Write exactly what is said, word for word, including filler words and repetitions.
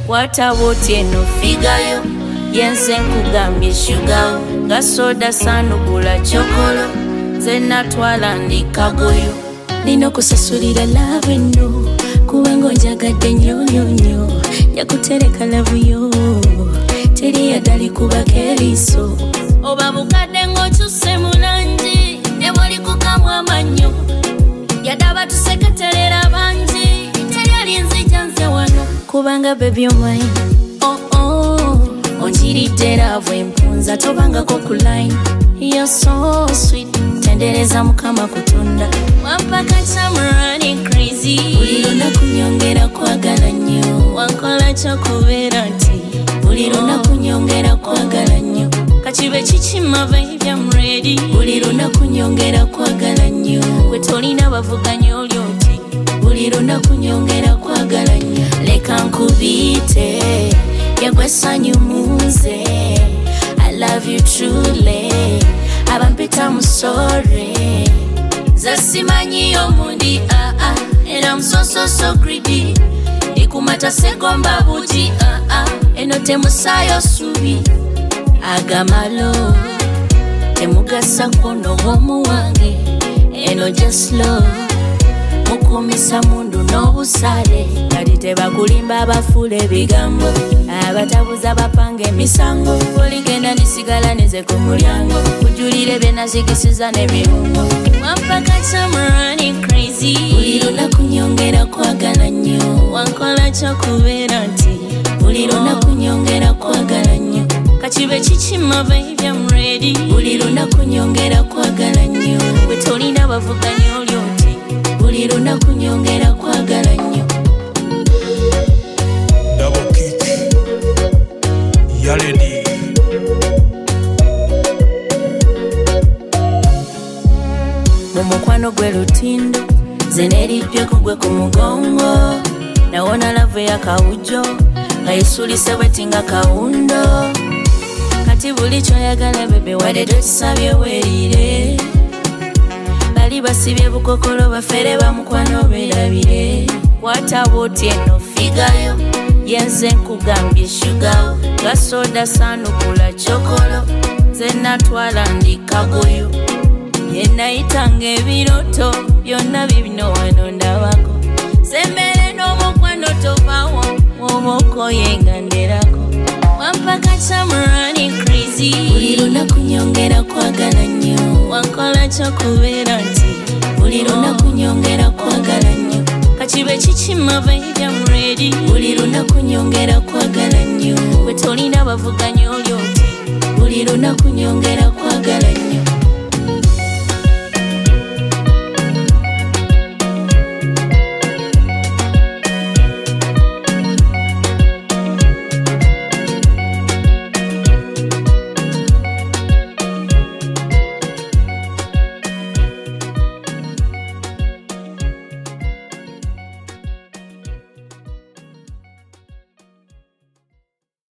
Watawote no figayo yenze nkugambye shugawo gasoda sanukula chokolo zena twala ndikagoyo nino kusasulira love no kubango njagadde nnyo nnyo nnyo yakutereka love yo teri yadali kubaka eriiso oba bukadde ng'okyuse mu langi ne bw'oli kukamwa amannyo yadaba tuseketerera bangi teri alinzija nze wano kubanga baby oh mine oh oh onjiridde love empunza tobangako ku line you're so sweet tendereza mukama kutunda wampaka I'm running crazy buli lunaku nyongera kwagala nnyo wankola kyokubeera nti buli lunaku nyongera kwagala nnyo kakibe kikima baby I'm ready buli lunaku nyongera kwagala nnyo gwe tolina bavuganya oli oti buli lunaku nyongera kwagala nnyo leka nkubite yagwe sanyu munze I love you truly abampita I'm sorry zasimanyi omundi ah ah and I'm so so so greedy ikumata segomba buti ah ah eno temusayo subi agamalo temugasa kono womu wange eno just love mukumisa mundu n'obusale kati tebakulimba abafula ebigambo abatabuza bapange emisango oligenda nisigala nize ku mulyango kujulire byenazigisiza n'ebirungo wampaka I'm running crazy buli lunaku nyongera kwagala nnyo wankola kyokubeera nti buli lunaku nyongera kwagala nnyo kakibe kikima baby I'm ready buli lunaku nyongera kwagala nnyo gwe tolina bavuganya oli oti buli lunaku nyongera kwagala nnyo double kick yaledi mumukwano gwe lutindo zeneripye kugwe ku mugongo nawona love ya kawujo nga yesulise wetinga kawundo kati buli kyoyagala bebe wadde tokisabye werire bali basibye bukokolo bafere bamukwano berabire watawote no figayo yenze nkugambye shugawo gasoda sanukula chokolo zena twala ndikagoyo yenayitanga ebiroto byonna bibino wano ndabako sembere n'omukwano tovawo woboko yenganderako wampaka I'm running crazy buli lunaku nyongera kwagala nnyo wankola kyokubeera nti buli lunaku nyongera kwagala nnyo kakibe kikima baby I'm ready buli lunaku nyongera kwagala nnyo gwe tolina bavuganya oli oti buli lunaku nyongera